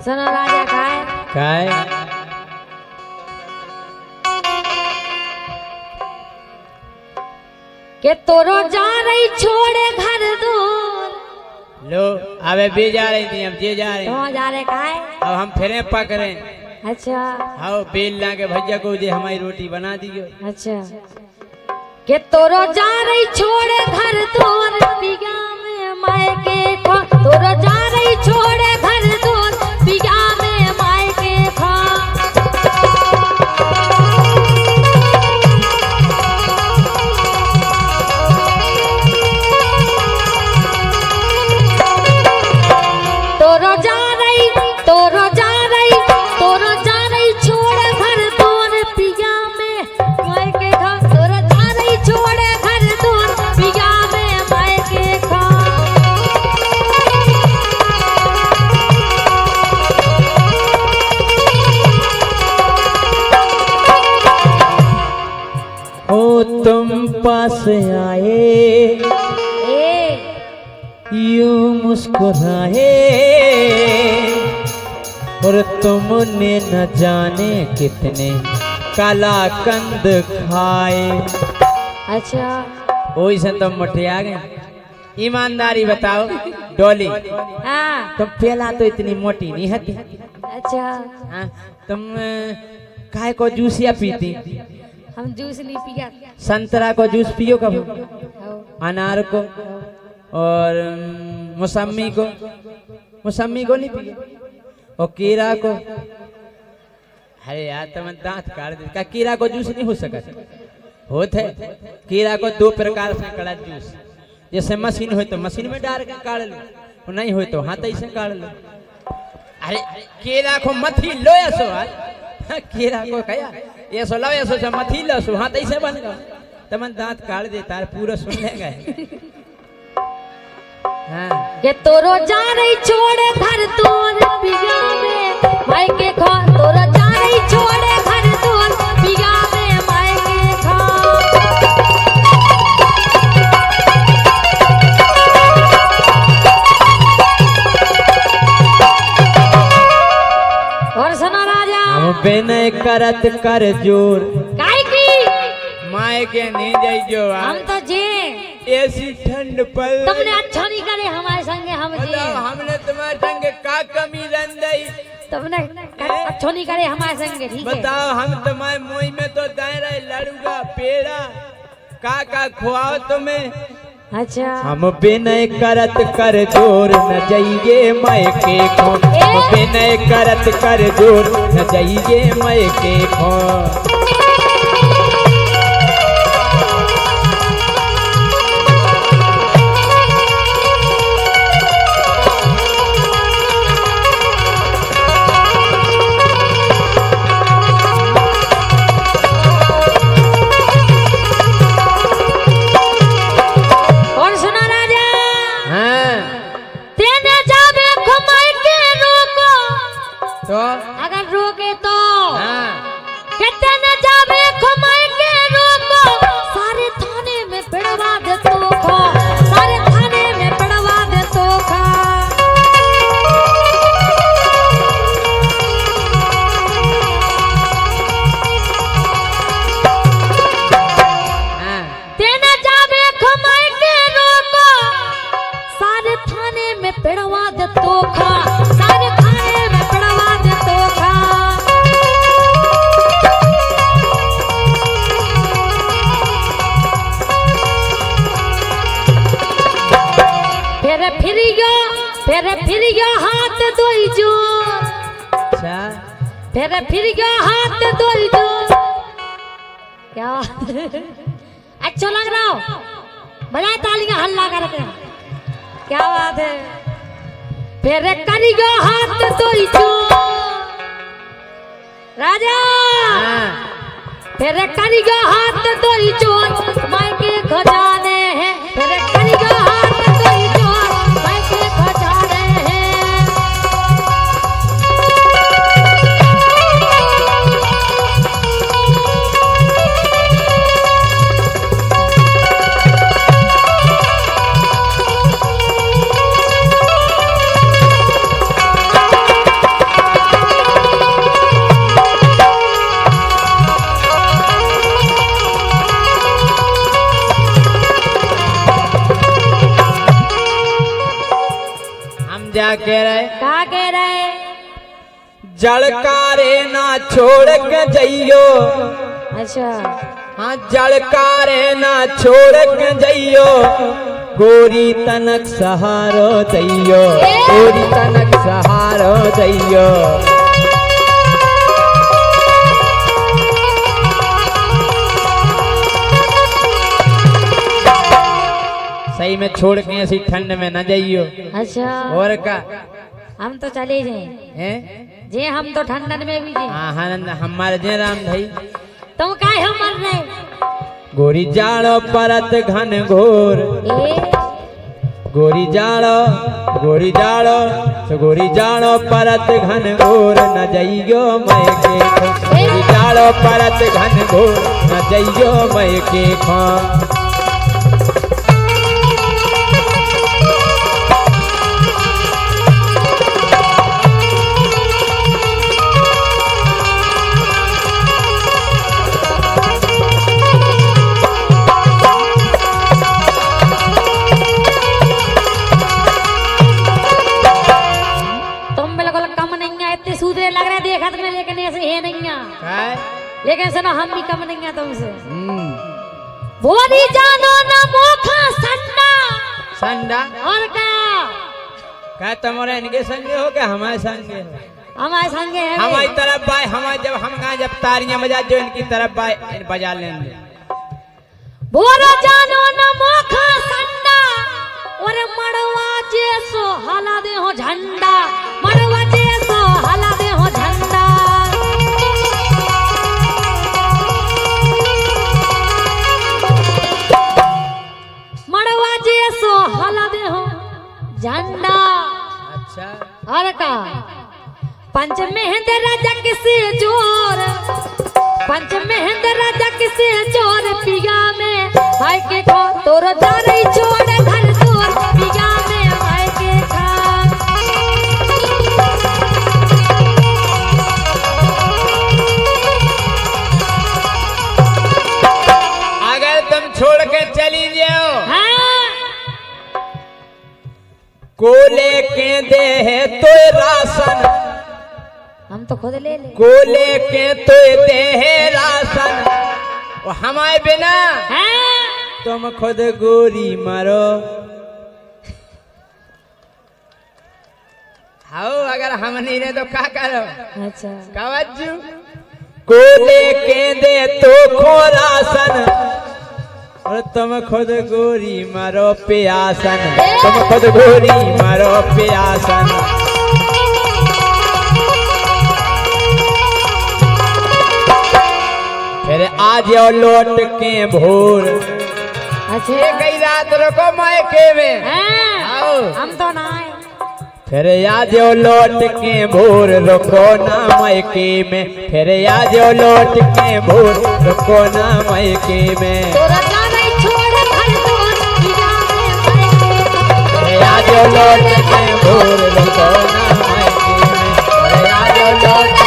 सुनो राजा काय के तोरो जा रही छोड़े घर दूर। लो अबे भी जा रही थी, हम जे जा रहे तो जा रहे काय? अब हम फिर पकड़े। अच्छा हाँ बेल ला के भैया को जे हमारी रोटी बना दियो। अच्छा के तोरो जा रही छोड़े घर दूर पिया में मायके खो। तोरो जा रही छोड़े घर दूर पिया में मायके खो। तोरो जा रही छोड़े घर दूर पिया में मायके खो। तोरो जा रही छोड़े घर दूर पिया में मायके खो। ओ तुम पास आए यूं मुस्कुराए और तुमने न जाने कितने कलाकंद खाए। अच्छा ओही से तुम मोटे आ गए। ईमानदारी बताओ डॉली, हाँ तुम पहला तो इतनी मोटी नहीं हती। अच्छा हाँ, तुम काय को जूस या पीती? हम जूस नहीं पिया। संतरा को जूस पियो कब? हो। अनार को और मौसमी को नहीं पियो और कीरा को। अरे यार तुम दांत काट दे का कीरा को जूस नहीं हो सका होते। कीरा को दो प्रकार से काढ़ा जूस, जैसे मशीन हो तो मशीन में डाल के काढ़ लो, नहीं हो तो हाथ ऐसे काढ़ लो। अरे कीरा को मथी लो ऐसो आज कीरा को कया ये सो लो ऐसो से मथी लो सो हाथ ऐसे बन गया तुम दांत काट देता पूरा सुन लेगा। हाँ के तोरो जा रही छोड़े घर दूर पिया में मायके खो। तोरो जा रही छोड़े घर दूर पिया में मायके खो। और सुनो राजा हम बिनय करत कर जोर काय की माए के नहीं जाई जो हम तो जे ऐसी ठंड पर तुमने अच्छा नहीं करे हमारे संगे। हम जे बताओ हमने तुम्हारे संग का कमी रंदई? तुमने अच्छा नहीं करे हमारे संगे। ठीक है बताओ हम तुम्हारे मुंह में तो दायरा लड़ूगा पेड़ा का खुआओ तुम्हें। अच्छा हम बिनय करत कर जोर न जाइए मायके खो। हम बिनय करत कर जोर न जाइए मायके खो। तो अगर रोके तो हाँ कहते न जावे घुमाए के रोको। सारे थाने में पिड़वा दे तो खो। सारे थाने में पिड़वा दे तो खा। हाँ तेना जावे घुमाए के रोको। सारे थाने में पिड़वा दे तो खा। सारे थाने में पिड़वा दे तो खा। फिर गया हाथ धोई जो। अच्छा फिर गया हाथ धोई जो। क्या अच्छा लग रहा हो? बजाए तालियां हल्ला करके। क्या बात है? फिर कर गया हाथ धोई जो राजा। फिर कर गया हाथ धोई जो मायके खजाने हैं। फिर कर गया हाथ धोई जो मायके खजाने हैं। कह रहे का कह रहे जड़कारे ना छोड़ के जइयो। अच्छा हाँ जड़कारे ना छोड़ के जइयो गोरी तनक सहारो दैयो, गोरी तनक सहारो दैयो। सही में छोड़ के ऐसी ठंड में न जाइयो। अच्छा और का हम तो चले जाए हैं जे हम तो ठंडन में भी जे हाँ हमारे जय राम भाई तुम काहे हम मर रहे गोरी जाड़ो परत घन घोर गोरी जाड़ो गोरी जाड़ो परत घन घोर न जइयो मैं के गोरी जाड़ो परत घन घोर न जइयो मैं के खा। लग रहा है देखत में लेकिन ऐसे है नहीं लेकिन सुनो हम भी कम नहीं है तुमसे। बोली जानो ना मोखा संडा संडा और क्या तुम्हारे इनके संगे हो क्या हमारे संगे हो? हमारे संगे है हमारी तरफ बाय हमारे जब हम गाए जब तारियां बजा जो इनकी तरफ बाय बजा लेंगे। बोलो जानो ना मोखा संडा और मड़वा जैसो हाला दे हो झंडा मड़वा जैसो हाला दे हो झंडा। मड़वा जैसो हाला दे हो झंडा। अच्छा और का पंच महेंद्र राजा किसे जोर पंच महेंद्र राजा किसे जोर पिया में भाई के खा तोर जा रही छोड़ घर दूर पिया में भाई के खा। अगर तुम छोड़ के चली जाओ हाँ? को लेके दे तो राशन हम तो खुद ले ले को लेके तो दे राशन वो हमारे बिना हाँ? तुम खुद गोरी मारो। हाँ अगर हम नहीं रहे तो क्या करो। अच्छा कवज्जू को लेके दे तो खो राशन और तुम खुद गोरी मारो प्यासन तुम खुद गोरी मारो प्यासन। फिर आज लौट के भोर अच्छा कई रात रखो मायके में हाँ? आओ हम तो ना आए फिर आज लौट के भोर रुको ना मायके में फिर आज लौट के भोर रुको ना मायके में तोरा जा नहीं छोड़ घर दूर पिया में भाई के खा। फिर आज लौट के भोर रुको ना मायके में फिर आज लौट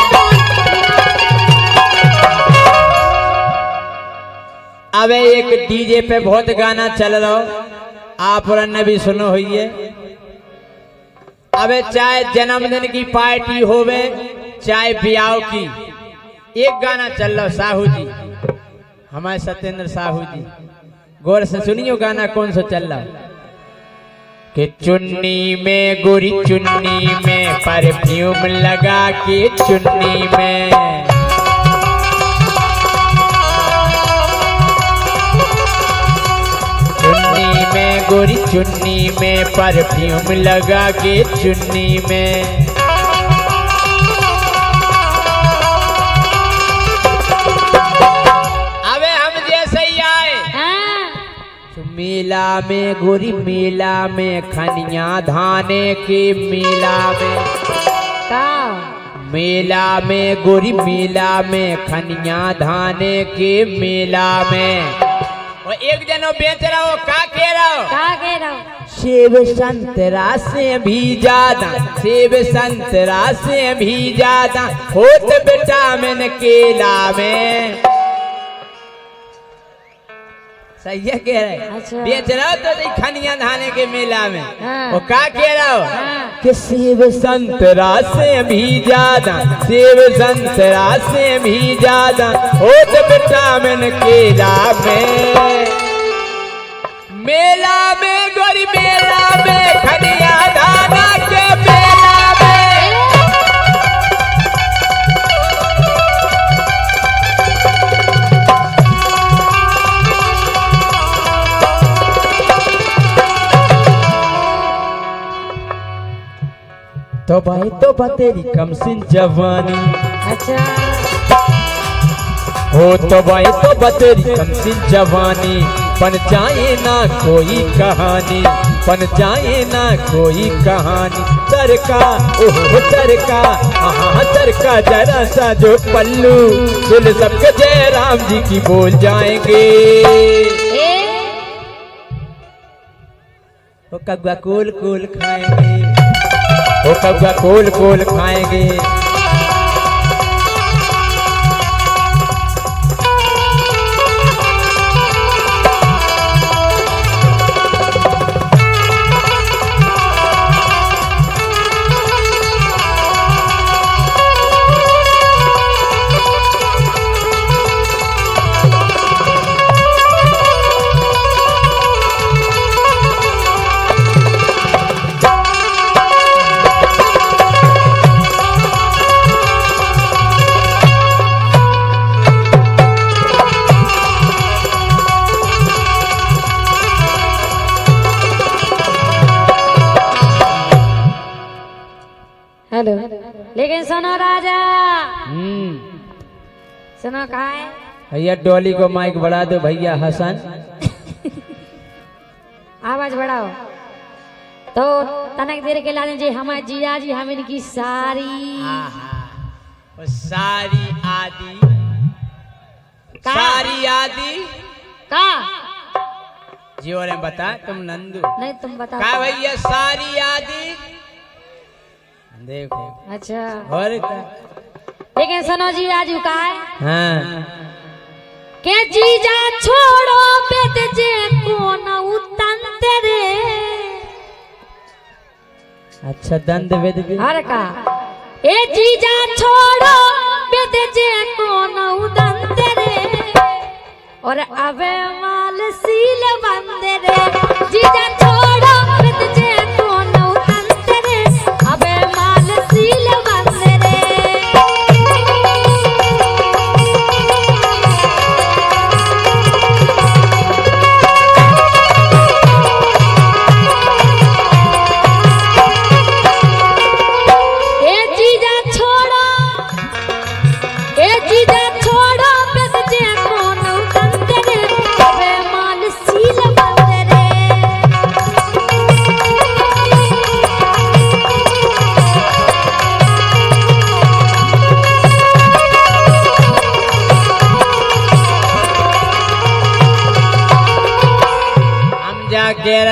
अब एक डीजे पे बहुत गाना चल रहा आप और अन्य भी सुनो हुई है। अबे चाहे जन्मदिन की पार्टी होवे चाहे ब्याह की एक गाना चल रहा साहू जी हमारे सत्येंद्र साहू जी गौर से सुनियो गाना कौन सा चल रहा कि चुन्नी में गोरी चुन्नी में परफ्यूम लगा के चुन्नी में चुन्नी में गोरी चुन्नी में परफ्यूम लगा के चुन्नी में अबे हम जैसे ही आए हाँ? तो मेला में गोरी मेला में खनिया धाने के मेला में का मेला में गोरी मेला में खनिया धाने के मेला में और एक जनो बेच रहा हो का कह रहा हो का कह रहा हूँ सेब संतरा से भी ज्यादा सेब संतरा से भी ज्यादा होत विटामिन केला में सही है कह रहे अच्छा। बेच रहा हो तो नहीं खनिया धाने के मेला में हाँ। वो का कह रहा हो हाँ। कि सेब संतरा से भी ज्यादा सेब संतरा से भी ज्यादा हो तो विटामिन केला में मेला में गोरी मेला में खनिया धाना के मेला में तो भाई तो बतेरी कम सिन जवानी अच्छा हो तो भाई तो बतेरी कम सिन जवानी बन जाए ना कोई कहानी बन जाए ना कोई कहानी चरका ओह चरका हाँ चरका जरा सा जो पल्लू दिल सबके जय राम जी की बोल जाएंगे वो कब्बा कोल कोल खाएंगे वो कब्बा कोल कोल खाएंगे हेलो लेकिन सुनो राजा सुनो कहा है भैया डॉली को माइक बढ़ा दो भैया हसन आवाज बढ़ाओ तो तनक देर के लाने जी हमारे जीजा जी हम इनकी सारी वो सारी आदि का? सारी आदि का जी और बता तुम नंदू नहीं तुम बताओ का भैया सारी आदि देखो अच्छा और क्या लेकिन सुनो जी राजू का है हाँ के जीजा छोड़ो बेट जे कोन उतंते रे अच्छा दंड वेद भी हर का ए जीजा छोड़ो बेट जे कोन उतंते रे और अबे माल सील बंदे रे जीजा छोड़ो बेट जे कोन उतंते रे अबे माल सील बंदे रे क्या